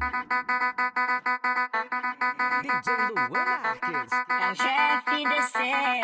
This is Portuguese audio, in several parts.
DJ Luan Marques É o GFDC.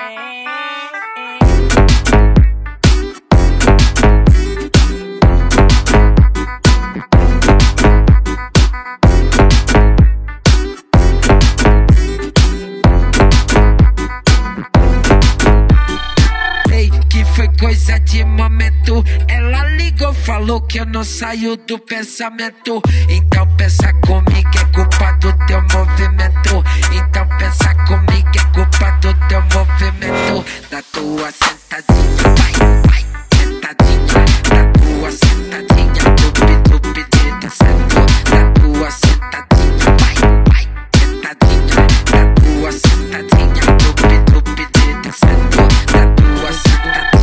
Coisa de momento, ela ligou, falou que eu não saio do pensamento. Então pensa comigo, é culpa do teu movimento. Então pensa comigo, é culpa do teu movimento. Da tua sentadinha, vai, sentadinha. Da tua sentadinha, tupi, descendo. Da tua sentadinha, vai, sentadinha. Da tua sentadinha, tupi, descendo. Da tua sentadinha.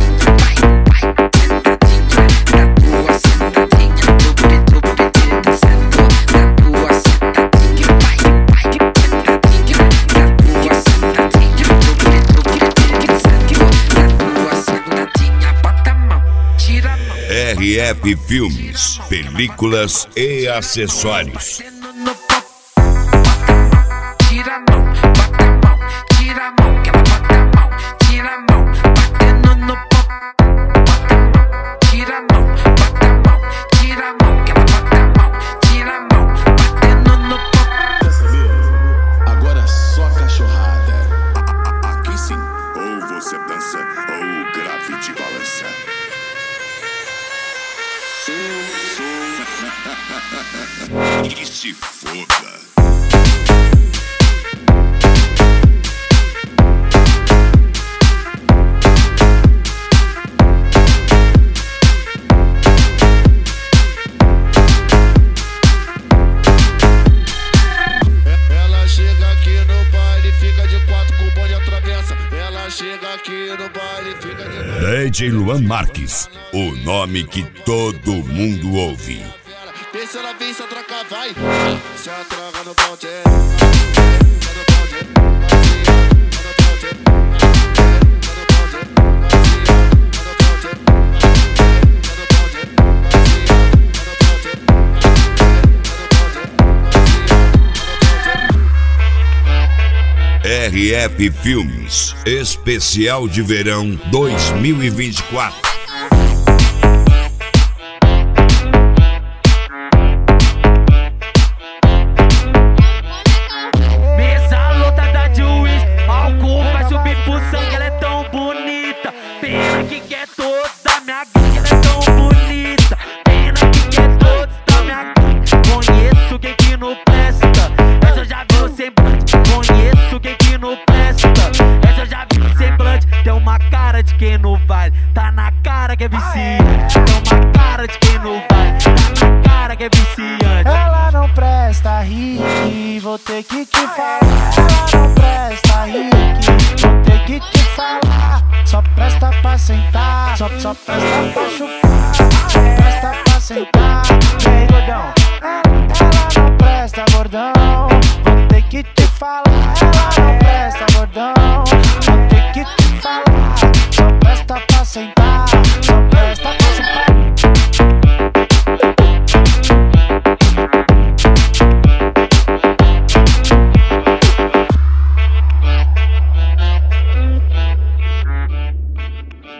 RF Filmes, películas e acessórios. Tira a mão, bota a mão, tira a mão, que ela bota a mão, tira a mão, batendo no pop. Bota a mão, tira a mão, bota a mão, tira a mão, que ela bota a mão, tira a mão, batendo no pop. Quer saber? Agora é só cachorrada. Aqui sim, ou você dança, ou o grave te balança. E se foda. Ela chega aqui no baile, fica de quatro com o bonde atravessa. Ela chega aqui no baile, fica de DJ Luan Marques, o nome que todo mundo ouve. Deixa ela vir, se atracar, vai. Se atraca no bonde. RF Filmes, especial de verão 2024. Mesa lotada de uísque, álcool pra subir pro sangue. Ela é tão bonita, pena que quer todos da minha gangue. Ela é tão bonita, pena que quer todos da minha gangue. Conheço quem que não presta, essa eu já vi no semblante. Conheço quem que não presta, essa eu já vi no semblante. Tem uma cara de quem não vale, tá na cara que é viciante. Tem uma cara de quem não vale, tá na cara que é viciante. Ela não presta, Rick, vou ter que te falar. Ela não presta, Rick, vou ter que te falar. Só presta pra sentar, só presta pra chupar. Só presta pra sentar, vem gordão. Ela não presta, gordão, vou ter que te falar. Ela não presta, gordão, vou ter que te falar. Só presta pra sentar, só